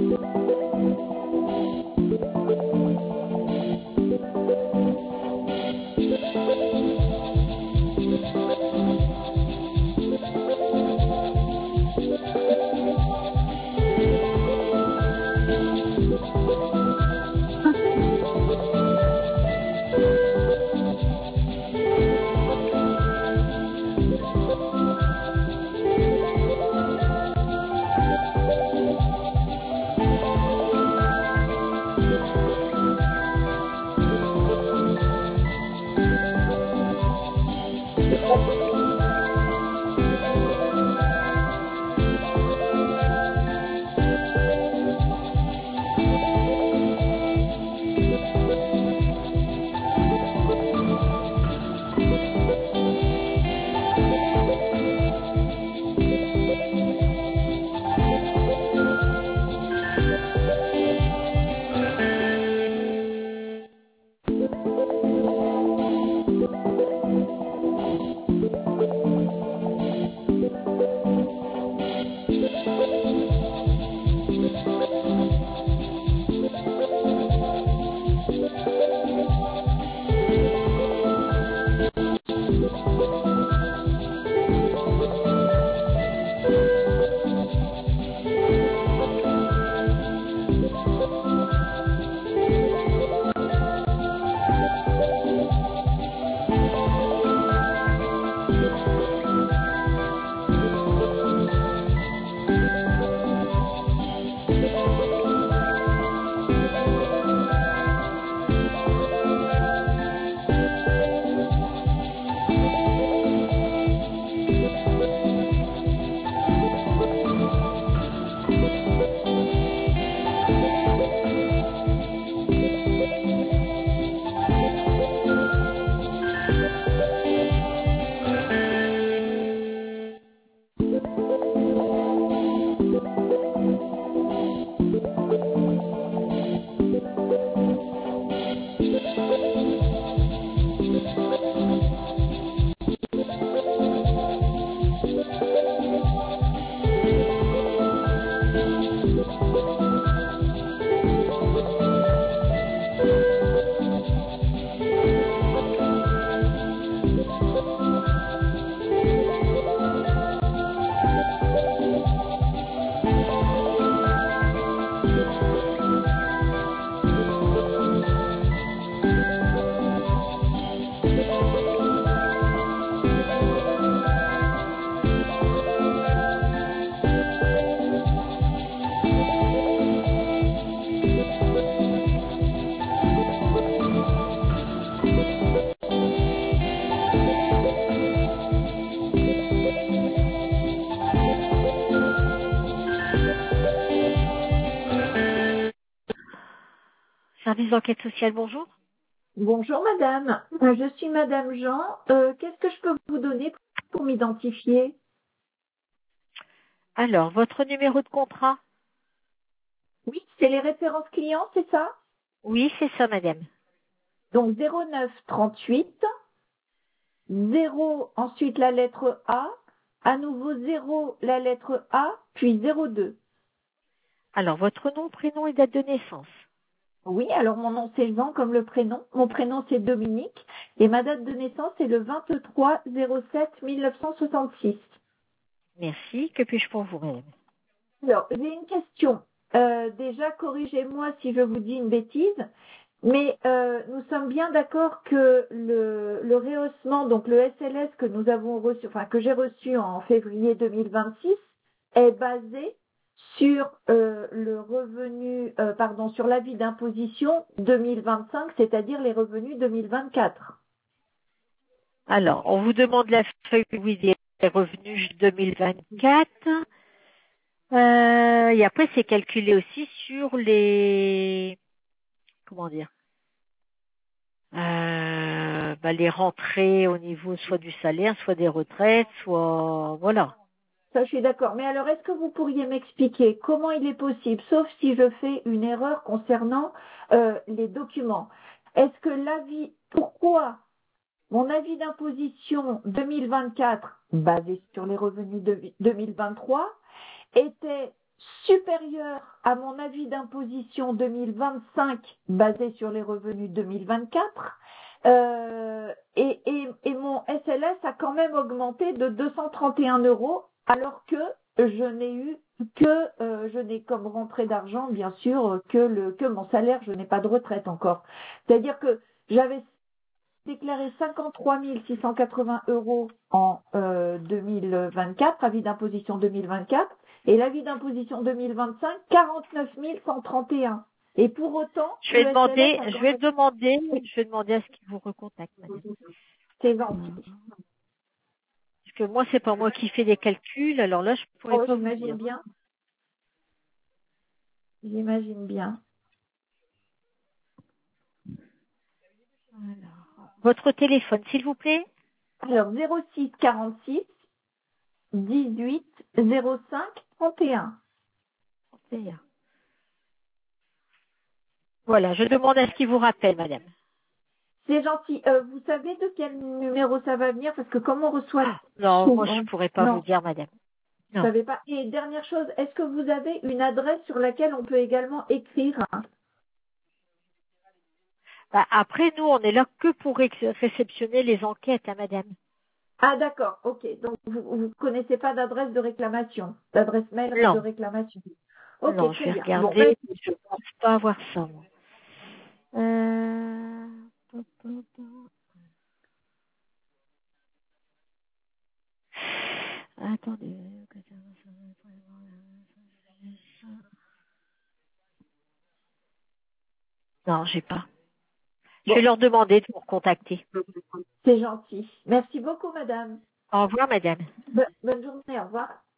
Service d'enquête sociale, bonjour. Bonjour madame, je suis madame Jean. Qu'est-ce que je peux vous donner pour m'identifier? Alors, votre numéro de contrat? Oui, c'est les références clients, c'est ça? Oui, c'est ça, madame. Donc 09 38, 0, ensuite la lettre A, à nouveau 0, la lettre A, puis 02. Alors, votre nom, prénom et date de naissance? Oui, alors mon nom c'est Jean comme le prénom. Mon prénom c'est Dominique et ma date de naissance c'est le 23 07 1966. Merci. Que puis-je pour vous, madame? Alors, j'ai une question. Déjà, corrigez-moi si je vous dis une bêtise, mais nous sommes bien d'accord que le rehaussement, donc le SLS que nous avons reçu, enfin que j'ai reçu en février 2026, est basé sur le revenu, sur l'avis d'imposition 2025, c'est-à-dire les revenus 2024. Alors, on vous demande la feuille des revenus 2024. Et après, c'est calculé aussi sur les... Comment dire les rentrées au niveau soit du salaire, soit des retraites, soit... Voilà. Ça, je suis d'accord. Mais alors, est-ce que vous pourriez m'expliquer comment il est possible, sauf si je fais une erreur concernant les documents, est-ce que l'avis, pourquoi mon avis d'imposition 2024, basé sur les revenus de 2023, était supérieur à mon avis d'imposition 2025 basé sur les revenus 2024. Et mon SLS a quand même augmenté de 231 € alors que je n'ai eu je n'ai comme rentrée d'argent bien sûr que mon salaire, je n'ai pas de retraite encore. C'est-à-dire que j'avais déclaré 53 680 € en 2024, avis d'imposition 2024, et l'avis d'imposition 2025, 49 131. Et pour autant, Je vais le demander, SLS a je quand vais même... demander, je vais demander à ce qu'il vous recontacte, madame. C'est gentil. Parce que moi, c'est pas moi qui fais les calculs, alors là, je pourrais Oh, pas vous j'imagine dire. bien. J'imagine bien. Alors, votre téléphone, s'il vous plaît. Alors, 06 46 18 05 31. Voilà, je demande à ce qu'il vous rappelle, madame. C'est gentil. Vous savez de quel numéro ça va venir? Parce que comme on reçoit... Non, moi, je pourrais pas vous Non, dire, madame. vous Non. savez pas. Et dernière chose, est-ce que vous avez une adresse sur laquelle on peut également écrire? Bah, après, nous, on est là que pour réceptionner les enquêtes, hein, madame. Ah d'accord, ok. Donc vous ne connaissez pas d'adresse de réclamation, d'adresse mail de Non, réclamation. Ok, non, je très vais bien. Bon, ben, regarder. Je pense pas avoir ça, moi. Attendez. Non, j'ai pas. Je vais bon, leur demander de vous contacter. c'est gentil. Merci beaucoup, madame. Au revoir, madame. Bonne journée, au revoir.